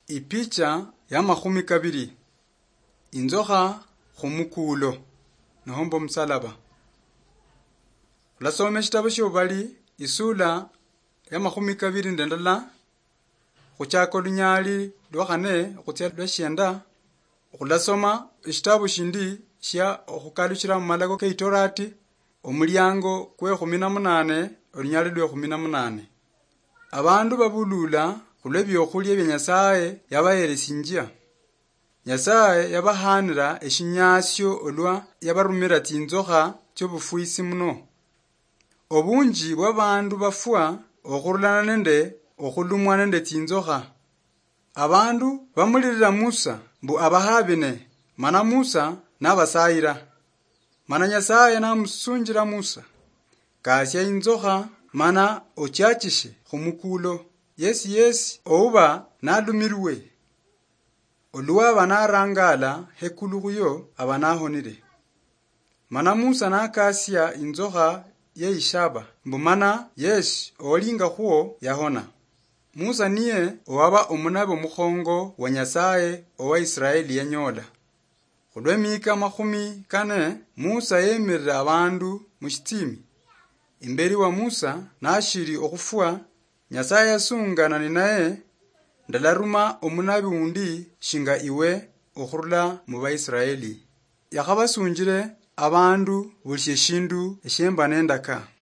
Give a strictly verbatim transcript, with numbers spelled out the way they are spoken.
Ipicha ya makhumi kabiri. Inzoka khumukulo nahombo msalaba. Lasome shitabo shobali isula ya makhumi kabiri ndendala khuchako lunyali lwakhane khutya lwashenda khulasoma shitabo shindi sha khukaluchira mu malago ke Torati omulyango kwe kumi na munane olunyali lwe kumi na munane. Abandu babulula khulwe byokhulya bya Nyasaye yabayeresinjia. Nyasaye yabahanira eshinyasyo olwa yabarumira tsinzokha tsobufuisi muno. Obunji bw'abandu bafwa okhurulana nende okhulumwa nende tsinzokha. Abandu bamulirira Musa mbu abahabine mana Musa nabasayira. Mana Nyasaye namusunjira Musa kasya inzokha mana ochachishe khumukulo. Yesi yesi ouba nalumirwe. Oluwa banarangala hekulu khuyo abanahonire. Mana Musa nakasya inzokha ye ishaba mbu mana yes olinga khuo yahona. Musa niye owaba omunabe omukhongo wa Nyasaye owa Israeli yanyola. Khulwe mika makhumi kane Musa yemirira abandu mushitimi. Imberi wa Musa nashiri okhufwa Nyasaye yasungana ni naye ndalaruma omunabi undi shinga iwe okhurula mu Baisraeli. Yakhabasunjire abandu buli shindu eshemba nendaka.